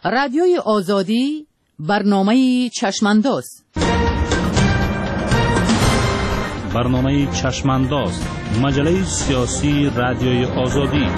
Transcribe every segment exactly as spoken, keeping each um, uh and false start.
رادیوی آزادی برنامه چشمانداز. برنامه چشمانداز، مجله سیاسی رادیوی آزادی.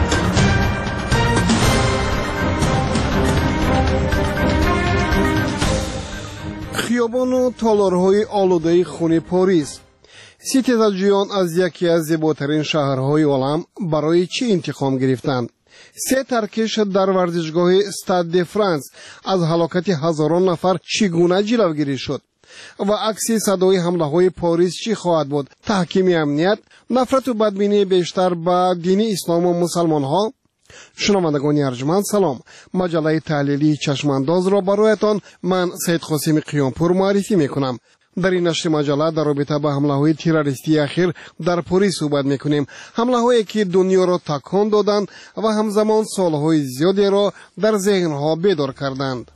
خیابان و تالارهای آلوده خون پاریس. ستیزجویان از یکی از زیباترین شهرهای عالم برای چی انتقام گرفتند؟ سه ترکش در ورزشگاه استاد د فرانس از هلاکت هزاران نفر چگونه جلوگیری شد؟ و عکس صدای حمله های پاریس چی خواهد بود؟ تحکیم امنیت، نفرت و بدبینی بیشتر به دین اسلام و مسلمان ها؟ شنوندگان ارجمند سلام. مجله تحلیلی چشمانداز را برایتان من سید قاسم قیامپور معرفی میکنم. در این نشر مجله در رابطه با حمله های تروریستی اخیر در پاریس صحبت میکنیم. حمله هایی که دنیا را تکان دادند و همزمان سالهای زیادی را در ذهنها بیدار کردند.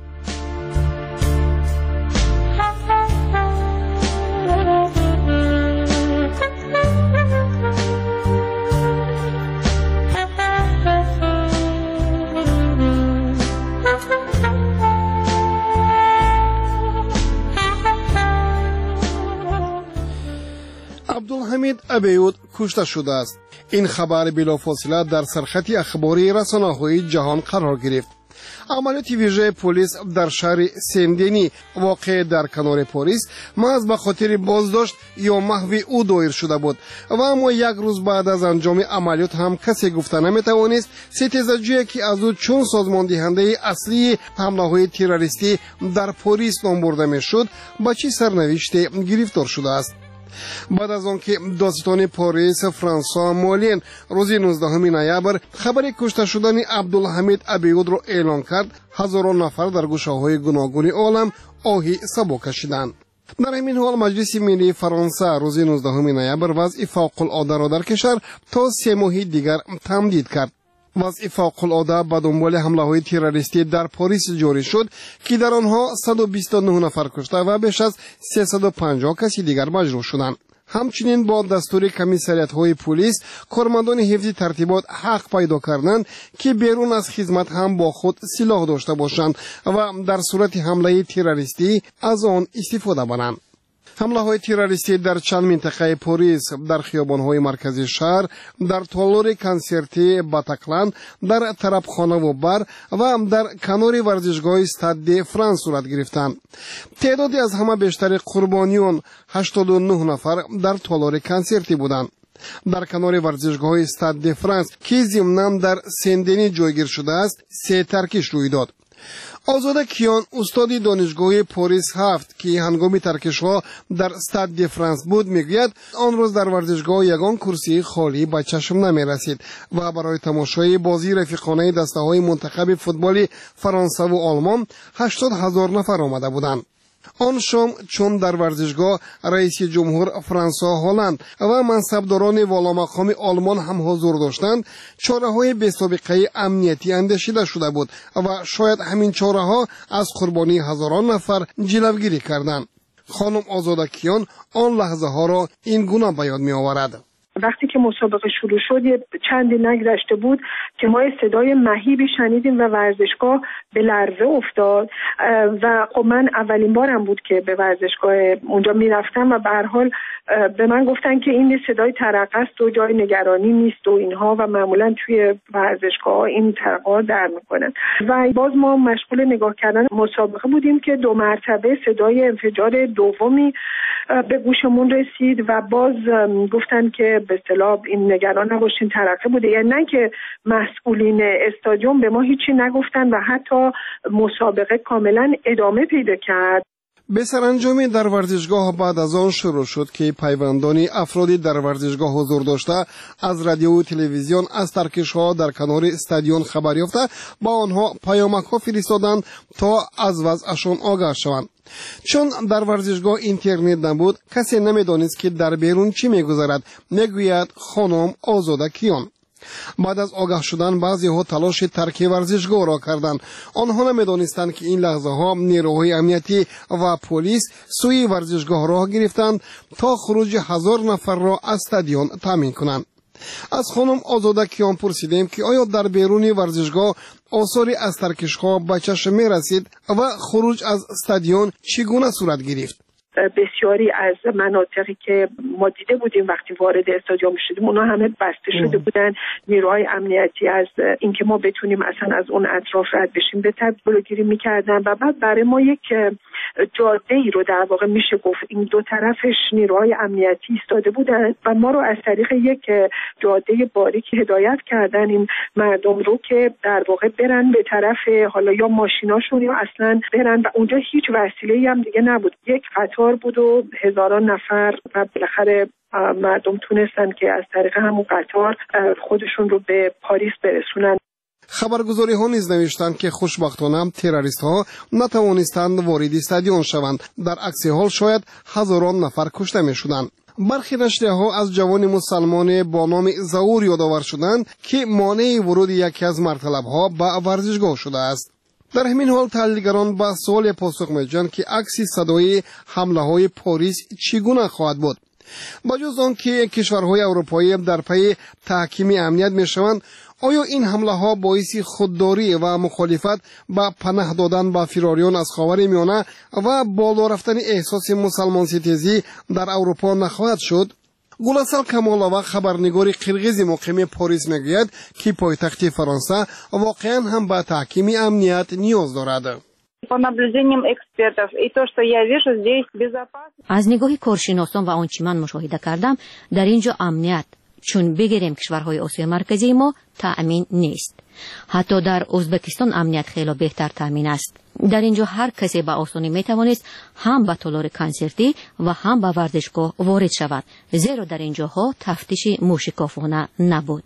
عبدالحمید ابیود کشته شده است. این خبر بلافاصله در سرخط اخباری رسانه‌های جهان قرار گرفت. عملیات ویژه پلیس در شهر سندنی واقع در کنار پاریس محض به خاطر بازداشت یا محو او دایر شده بود و اما یک روز بعد از انجام عملیات هم کسی گفته نمیتوانست ستیزجویی که از او چون سازمان دهنده اصلی حمله های تروریستی در پاریس نام برده میشد با چه سرنوشتی گرفتار شده است. بعد از آنکه دادستان پاریس فرانسوا مولین روز نوزدهم نوامبر خبر کشته شدن عبدالحمید ابیود را اعلان کرد، هزاران نفر در گوشه‌های گوناگون عالم آهی صبا کشیدند. در همین حال مجلس ملی فرانسه روز نوزدهم نوامبر وضع فوق‌العاده را در کشور تا سه ماه دیگر تمدید کرد. وضع فوق‌العاده به دنبال حمله‌های تروریستی در پاریس جاری شد که در آنها صد و بیست و نه نفر کشته و بیش از سیصد و پنجاه کسی دیگر مجروح شدند. همچنین با دستور کمیساریات‌های پلیس کارمندان حفظ ترتیبات حق پیدا کردند که بیرون از خدمت هم با خود سلاح داشته باشند و در صورت حمله تروریستی از آن استفاده کنند. حمله های تروریستی در چند منطقه پاریس، در خیابان‌های مرکزی شهر، در تالار کنسرتی باتاکلان، در طربخانه و بار و در کنار ورزشگاه استاد د فرانس صورت گرفتند. تعدادی از همه بیشتر قربانیان هشتاد و نه نفر در تالار کنسرتی بودند. در کنار ورزشگاه استاد د فرانس که ضمناً در سندنی جایگیر شده است، سه ترکش روی داد. آزاده کیان استاد دانشگاه پاریس هفت که هنگام ترکش‌ها در استاد د فرانس بود میگوید آن روز در ورزشگاه یگان کرسی خالی به چشم نمی رسید و برای تماشای بازی رفیقانه دسته‌های منتخب فوتبال فرانسه و آلمان هشتاد هزار نفر آمده بودند. آن شام چون در ورزشگاه رئیس جمهور فرانسوا هالند و منصبداران والامقام آلمان هم حضور داشتند، چاره‌های بی‌سابقه امنیتی اندیشیده شده بود و شاید همین چاره‌ها از قربانی هزاران نفر جلوگیری کردند. خانم آزاده کیان آن لحظه ها را این گونه به یاد می‌آورد. وقتی که مسابقه شروع شد یه چندی نگذشته بود که ما صدای مهیبی شنیدیم و ورزشگاه به لرزه افتاد و خب من اولین بارم بود که به ورزشگاه اونجا میرفتم و به هر حال به من گفتن که این صدای ترقه است و جای نگرانی نیست و اینها و معمولا توی ورزشگاه این ترقه در میکنن و باز ما مشغول نگاه کردن مسابقه بودیم که دو مرتبه صدای انفجار دومی به گوشمون رسید و باز گفتن که به اصطلاح این نگران نباشین ترقه بوده، یعنی نه که مسئولین استادیوم به ما هیچی نگفتن و حتی مسابقه کاملا ادامه پیدا کرد. به سرانجام در ورزشگاه بعد از آن شروع شد که پیوندان افرادی در ورزشگاه حضور داشته از رادیو و تلویزیون از ترکش‌ها در کنار استادیون خبر یافته با آنها پیامک‌ها فرستادند تا از وضعشان آگاه شوند. چون در ورزشگاه اینترنت نبود کسی نمیدانست که در بیرون چی میگذرد، میگوید خانم آزاده کیان. بعد از آگاه شدن بعضی ها تلاش ترک ورزشگاه را کردند. آنها نمیدانستند که این لحظه ها نیروهای امنیتی و پلیس سوی ورزشگاه راه گرفتند تا خروج هزار نفر را از استادیون تامین کنند. از خانم آزاده کیان پرسیدیم که آیا در بیرون ورزشگاه آثاری از ترکش‌ها به چشم می رسید و خروج از استادیون چگونه صورت گرفت؟ بسیاری از مناطقی که ما دیده بودیم وقتی وارد استادیوم شدیم اونها همه بسته شده بودن. نیروهای امنیتی از اینکه ما بتونیم اصلا از اون اطراف رد بشیم به تبدیل جلوگیری می‌کردن و بعد برای ما یک جاده ای رو در واقع میشه گفت این دو طرفش نیروهای امنیتی ایستاده بودن و ما رو از طریق یک جاده باریکی هدایت کردن این مردم رو که در واقع برن به طرف حالا یا ماشیناشون یا اصلا برن و اونجا هیچ وسیله‌ای هم دیگه نبود. یک قطار بود و هزاران نفر و بالاخره مردم تونستن که از طریق همون قطار خودشون رو به پاریس برسونن. خبرگزاری ها نیز نوشتند که خوشبختانه تروریست ها نتوانستند وارد استادیون شوند. در عکس حال شاید هزاران نفر کشته می شدند. برخی نشریه ها از جوان مسلمان با نام زاور یادآور شدند که مانع ورود یکی از مرطلب ها به ورزشگاه شده است. در همین حال تحلیلگران با سوال پاسخ می‌دهند که عکس صدای حمله های پاریس چگونه خواهد بود. با جز آنکه کشورهای اروپایی در پی تحکیم امنیت می‌شوند، آیا این حمله ها باعث خودداری و مخالفت با پناه دادن به فراریان از خاورمیانه و بالا رفتن احساس مسلمان ستیزی در اروپا نخواهد شد؟ گلاسل کمالова خبرنگار قرغیز مقیم پاریس میگوید که پایتخت فرانسه واقعا هم به تحکیم امنیت نیاز دارد. از نگاه کارشناسان و آنچه من مشاهده کردم در اینجا امنیت چون بگیریم کشورهای آسیا مرکزی ما تأمین نیست. حتی در ازبکستان امنیت خیلی بهتر تأمین است. در اینجا هر کسی به آسانی میتوانست هم به تالار کنسرتی و هم به ورزشگاه وارد شود، زیرا در اینجاها تفتیش موشکافانه نبود.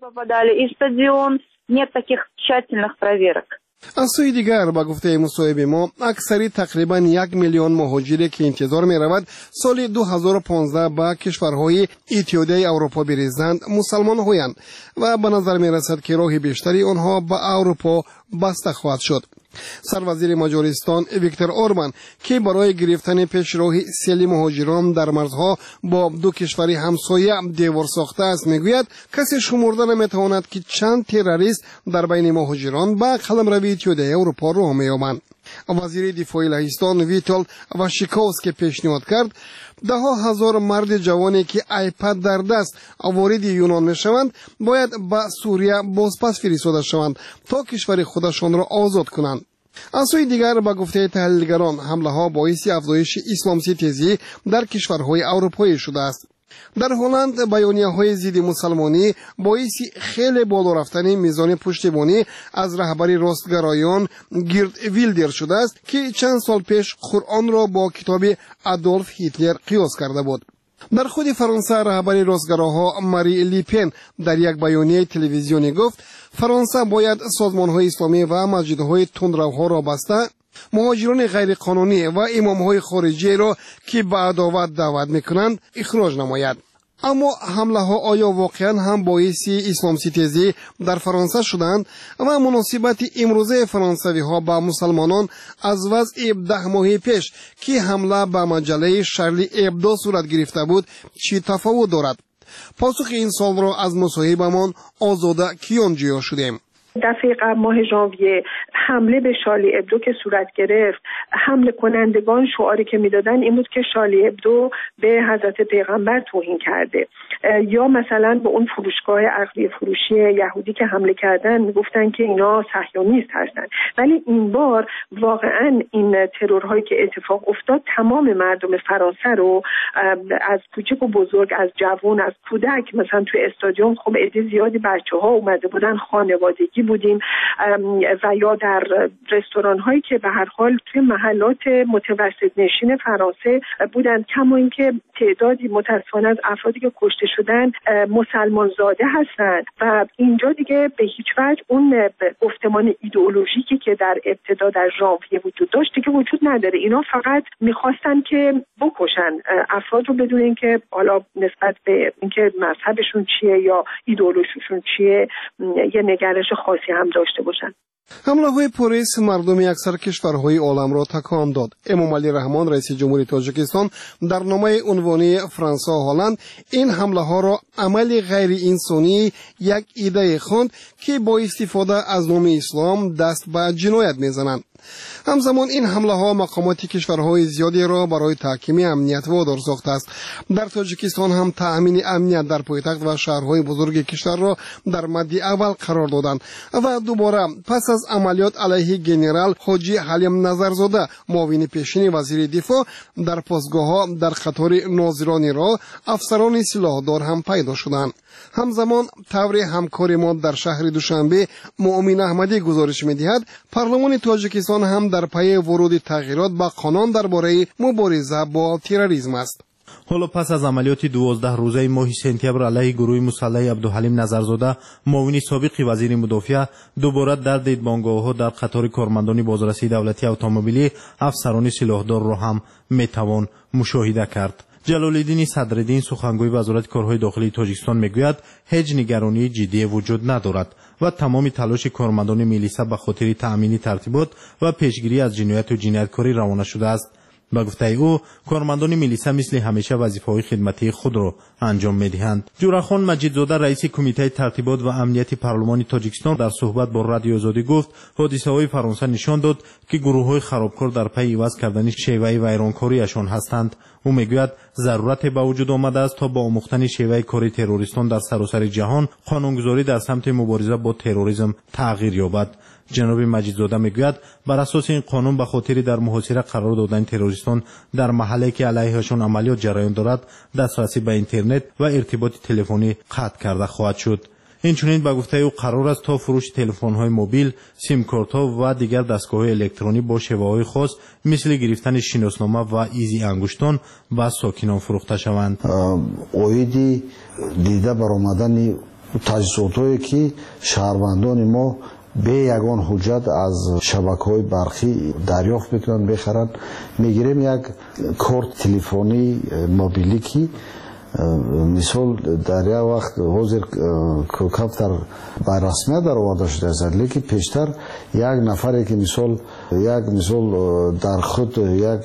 از سوی دیگر با گفته مصاحبه ما اکثری تقریبا یک میلیون مهاجری که انتظار می رود سال دو هزار و پانزده با کشورهای اتحادیه اروپا بریزند مسلمان هویند و به نظر می رسد که راه بیشتری آنها به اروپا بسته خواهد شد. سروزیر مجارستان ویکتور اوربان که برای گرفتن پیش راه سیل مهاجران در مرزها با دو کشور همسایه دیوار ساخته است میگوید کسی شمرده نمیتواند که چند تروریست در بین مهاجران با قلمرو اتحادیه اروپا راه مییابند. وزیر دفاع لهستان ویتال واشیکوفسکی پیشنهاد کرد ده ها هزار مرد جوانی که آیپد در دست وارد یونان میشوند باید به سوریه بازپس فرستاده شوند تا کشور خودشان را آزاد کنند. از سوی دیگر با گفته تحلیلگران حمله ها باعث افزایش اسلام ستیزی در کشورهای اروپایی شده است. در هلند بیانیه های ضد مسلمانی باعث خیلی بالا رفتن میزان پشتیبانی از رهبری راستگرایان گیرد ویلدر شده است که چند سال پیش قرآن را با کتاب آدولف هیتلر قیاس کرده بود. در خود فرانسه رهبری راستگراها ماری لیپن در یک بیانیه تلویزیونی گفت فرانسه باید سازمان‌های اسلامی و مسجدهای تندروها را بسته، مهاجران غیر قانونی و امام‌های خارجی را که به عداوت دعوت می‌کنند اخراج نماید. اما حمله ها آیا واقعا هم باعث اسلام ستیزی در فرانسه شدند و مناسبت امروزه فرانسوی ها با مسلمانان از وضع ده ماه پیش که حمله به مجله شارلی ابدو صورت گرفته بود چی تفاوت دارد؟ پاسخ این سال را از مصاحبه‌مان آزاده کیانجیا شدیم. دفعه ماه ژانویه حمله به شارلی ابدو که صورت گرفت، حمله کنندگان شعاری که میدادن این بود که شارلی ابدو به حضرت پیغمبر توهین کرده، یا مثلا به اون فروشگاه عقلی فروشی یهودی که حمله کردن میگفتن که اینا صهیونیست هستن. ولی این بار واقعا این ترورهایی که اتفاق افتاد تمام مردم فرانسه رو از کوچک و بزرگ، از جوان، از کودک، مثلا تو استادیوم خب عده زیادی بچه‌ها اومده بودن، خانوادگی بودیم و یا در رستوران هایی که به هر حال توی محلات متوسط نشین فرانسه بودن، کما اینکه تعدادی متاسفانه از افرادی که کشته شدن مسلمان زاده هستند و اینجا دیگه به هیچ وجه اون گفتمان ایدئولوژیکی که در ابتدا در ژانویه وجود داشت دیگه وجود نداره. اینا فقط میخواستن که بکشن افراد رو بدون اینکه حالا نسبت به اینکه مذهبشون چیه یا ایدئولوژیشون چیه یه نگرش خاصی هم داشته باشن. حمله پلیس مردمی اکثر کشورهای عالم را تکان داد. امامعلی رحمان رئیس جمهوری تاجیکستان در نامه عنوانی فرانسه و هلند این حمله ها را عمل غیر انسانی یک ایده خواند که با استفاده از نام اسلام دست به جنایت میزنند. همزمان این حمله ها مقامات کشورهای زیادی را برای تحکیم امنیت وادار ساخته است. در تاجیکستان هم تأمین امنیت در پایتخت و شهرهای بزرگ کشور را در مد اول قرار دادند و دوباره پس از عملیات علیه گنرال حاجی حلیم نظرزاده معاون پیشین وزیر دفاع در پاسگاه ها در قطار ناظران را افسران سلاحدار هم پیدا شدند. همزمان طور همکار ما در شهر دوشنبه مؤمن احمدی گزارش می‌دهد پارلمان تاجیکستان هم در پی ورود تغییرات به قانون درباره مبارزه با تروریسم است. حالا پس از عملیات دوازده روزه ماه سپتامبر علیه گروه مسلح عبدالحلیم نظرزاده معاون سابق وزیر مدافع دوباره در دیدبانگاه‌ها در قطار کارمندان بازرسی دولتی اتومبیلی افسران سلاحدار را هم میتوان مشاهده کرد. جلال‌الدین صدرالدین سخنگوی وزارت کارهای داخلی تاجیکستان میگوید هیچ نگرانی جدی وجود ندارد و تمام تلاش کارمندان میلیسا به خاطر تأمین ترتیبات و پیشگیری از جنایت و جنایتکاری روانه شده است. با گفته او کارمندان میلیسا مثل همیشه وظیفه‌های خدمتی خود را انجام می‌دهند. جورخان مجیدزاده رئیس کمیته ترتیبات و امنیت پارلمان تاجیکستان در صحبت با رادیو آزادی گفت حادثه‌های فرانسه نشان داد که گروه‌های خرابکار در پی عوض کردن شیوه ویرانکاریشان هستند. او میگوید ضرورت به وجود آمده است تا با آموختن شیوه کاری تروریستان در سراسر جهان قانونگذاری در سمت مبارزه با تروریسم تغییر یابد. جناب مجیدزاده میگوید بر اساس این قانون به خاطر در محاصره قرار دادن تروریستان در محله که علیهشان عملیات جریان دارد دسترسی به اینترنت و ارتباط تلفنی قطع کرده خواهد شد. اینچنین به گفته او قرار است تا فروش تلفن‌های موبیل، سیم کارت‌ها و دیگر دستگاه‌های الکترونیکی با شیوه‌های خاص مثل گرفتن شناسنامه و ایزی انگشتان به ساکنان فروخته شوند. اویدی دیده برآمدن تجهیزات‌هایی که شهروندان ما به یگان حجت از شبکه‌های برقی دریافت می‌کنند بخرند. می‌گیریم یک کارت تلفنی موبیلی که مثال در یک وقت حاضر کوکب در بر رسمیت در آورده شده است، لیکن پیشتر یک نفری که مثال یک مثال در خود یک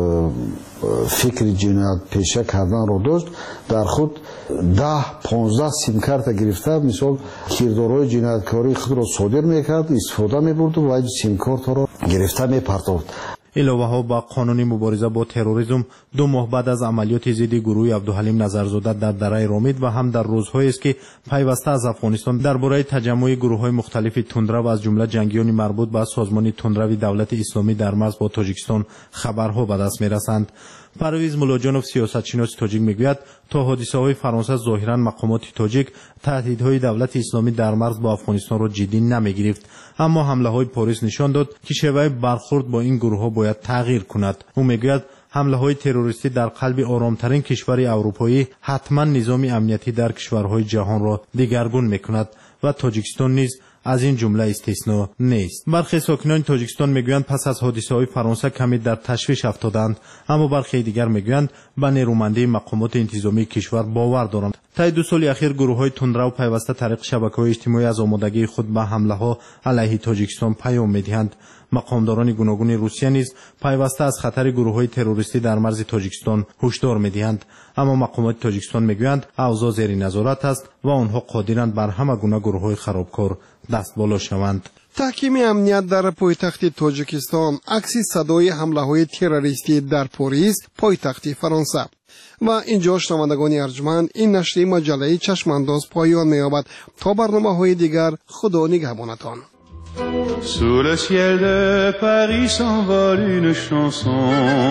فکر جنایت پیشه کردن رو داشت، در خود ده پانزده سیم کارت گرفته مثال کردارهای جنایتکاری خود را صادر میکرد، استفاده میبرد و این سیم کارت را گرفته میپرداخت. علاوه ها با قانون مبارزه با تروریسم دو ماه بعد از عملیات ضد گروه عبدالحلیم نظرزاده در دره رامید و هم در روزهایی است که پیوسته از افغانستان درباره تجمع گروه‌های مختلف تندرو و از جمله جنگیان مربوط به سازمان تندروی دولت اسلامی در مرز با تاجیکستان خبرها به دست می‌رسند. پرویز ملاجانوف سیاستشناس تاجیک میگوید تا حادثه‌های فرانسه ظاهراً مقامات تاجیک تهدیدهای دولت اسلامی در مرز با افغانستان را جدی نمی‌گرفت، اما حمله‌های پاریس نشان داد که شیوه برخورد با این گروه‌ها باید تغییر کند. او میگوید حمله‌های تروریستی در قلب آرامترین کشور اروپایی حتما نظام امنیتی در کشورهای جهان را دگرگون می‌کند و تاجیکستان نیز از این جمله استثنا نیست. برخی ساکنان تاجیکستان میگویند پس از حادثه‌های فرانسه کمی در تشویش افتادند، اما برخی دیگر میگویند به نیرومندی مقامات انتظامی کشور باور دارند. طی دو سال اخیر گروه‌های تندرو پیوسته طریق شبکه‌های اجتماعی از آمادگی خود به حمله‌ها علیه تاجیکستان پیام می‌دهند. مقامداران گوناگون روسیه نیز پیوسته از خطر گروه‌های تروریستی در مرز تاجیکستان هشدار می‌دهند، اما مقامات تاجیکستان میگویند اوضاع زیر نظارت است و آنها قادرند بر همه گونه گروه‌های خرابکار دست بالا شوند. تحکیم امنیت در پایتخت تاجیکستان عکس صدای حمله‌های تروریستی در پاریس پایتخت فرانسه. و اینجا شنوندگان ارجمند این نشر مجله چشمانداز پایان می‌یابد. تا برنامه‌های دیگر خدا نگهبانتان. Sous le ciel de Paris s'envole une chanson.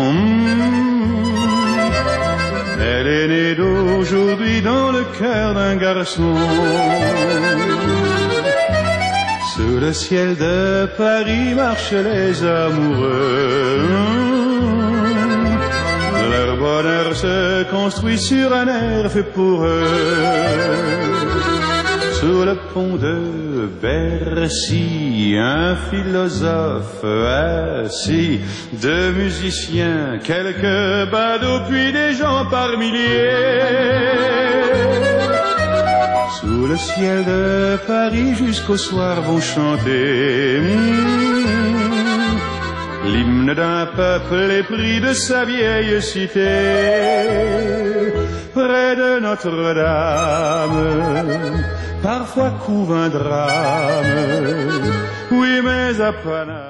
Elle est née d'aujourd'hui dans le cœur d'un garçon. Sous le ciel de Paris marchent les amoureux. Leur bonheur se construit sur un air fait pour eux. Sous le pont de Bercy, un philosophe assis, deux musiciens, quelques badauds, puis des gens par milliers. Sous le ciel de Paris jusqu'au soir vont chanter mmh, l'hymne d'un peuple épris de sa vieille cité. Près de Notre-Dame, parfois couve un drame. Oui, mais à Paname.